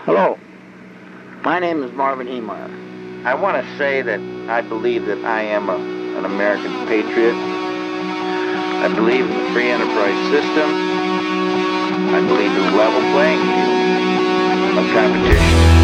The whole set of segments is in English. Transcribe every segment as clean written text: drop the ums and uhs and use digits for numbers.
Hello, my name is Marvin Heemeyer. I want to say that I believe that I am an American patriot. I believe in the free enterprise system. I believe in a level playing field of competition.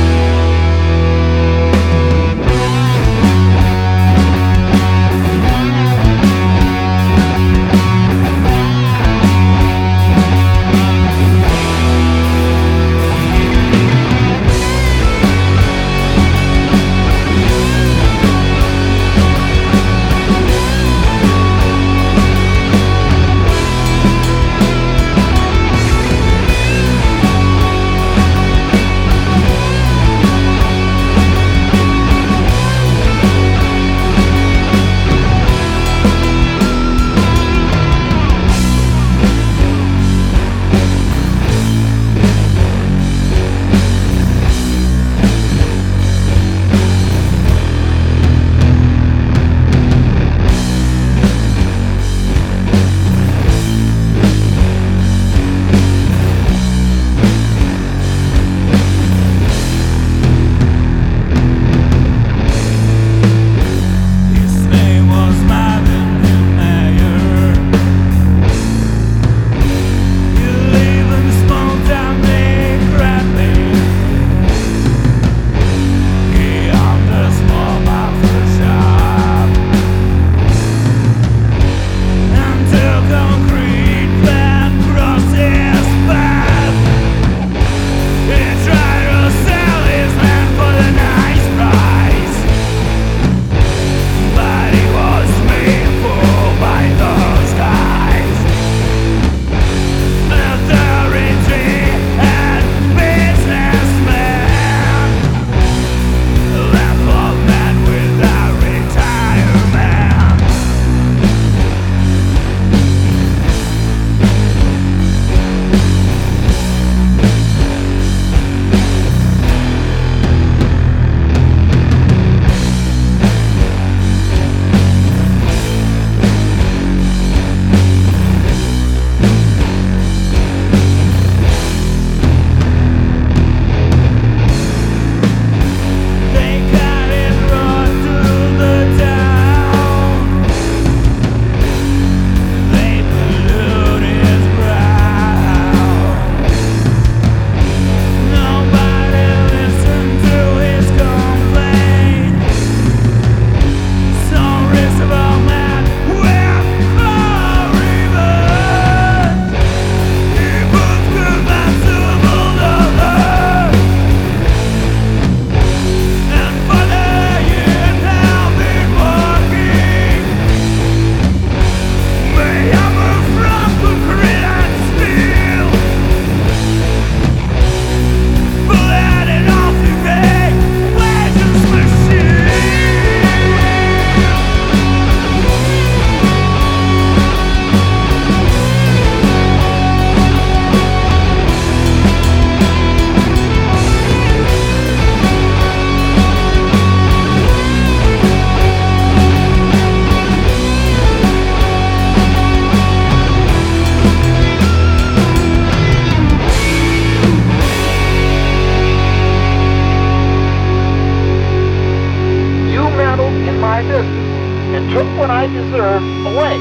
And took what I deserved away.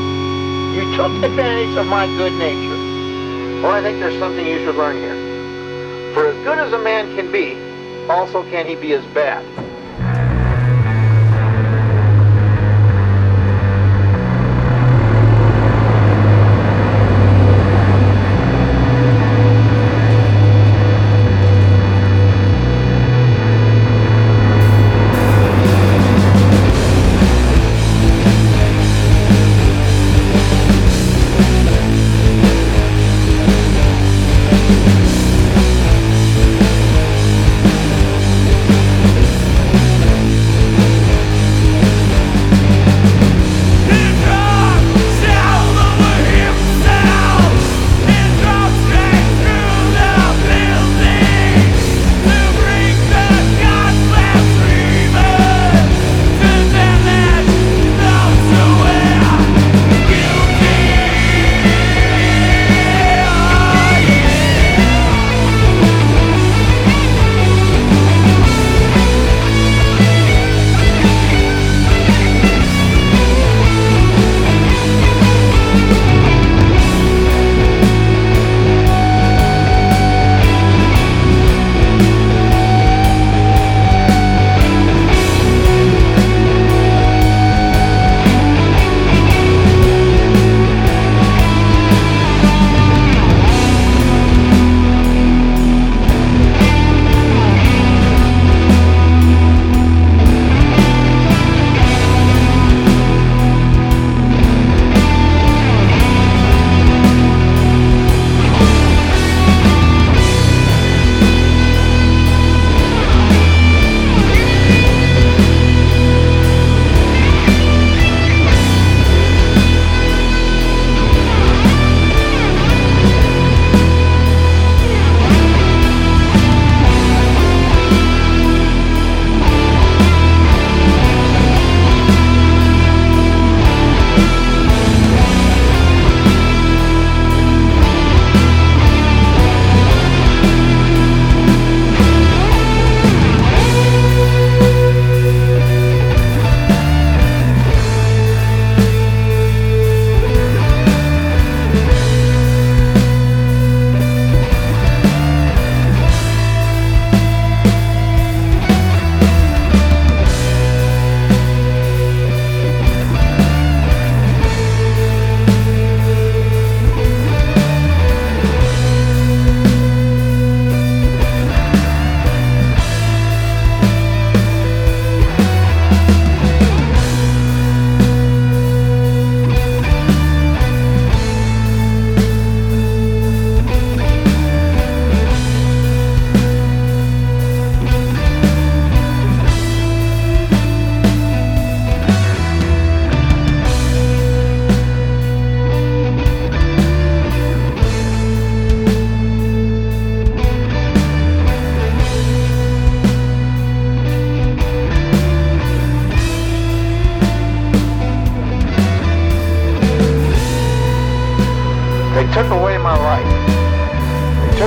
You took advantage of my good nature. Well, I think there's something you should learn here. For as good as a man can be, also can he be as bad.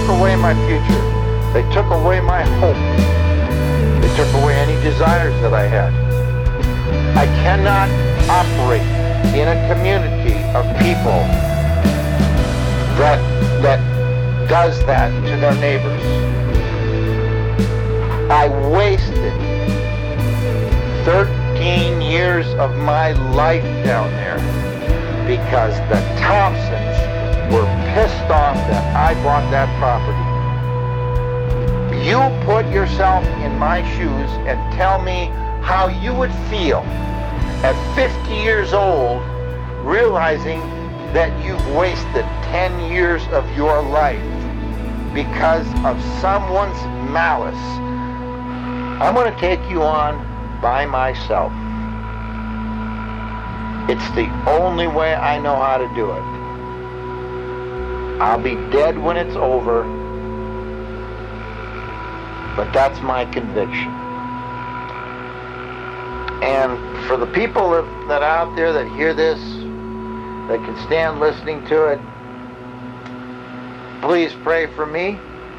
took away my future. They took away my hope. They took away any desires that I had. I cannot operate in a community of people that does that to their neighbors. I wasted 13 years of my life down there because the Thompsons were pissed off that I bought that property. You put yourself in my shoes and tell me how you would feel at 50 years old realizing that you've wasted 10 years of your life because of someone's malice. I'm going to take you on by myself. It's the only way I know how to do it. I'll be dead when it's over, but that's my conviction. And for the people that are out there that hear this, that can stand listening to it, please pray for me.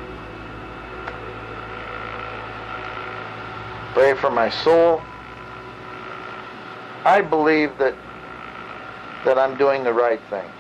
Pray for my soul. I believe that I'm doing the right thing.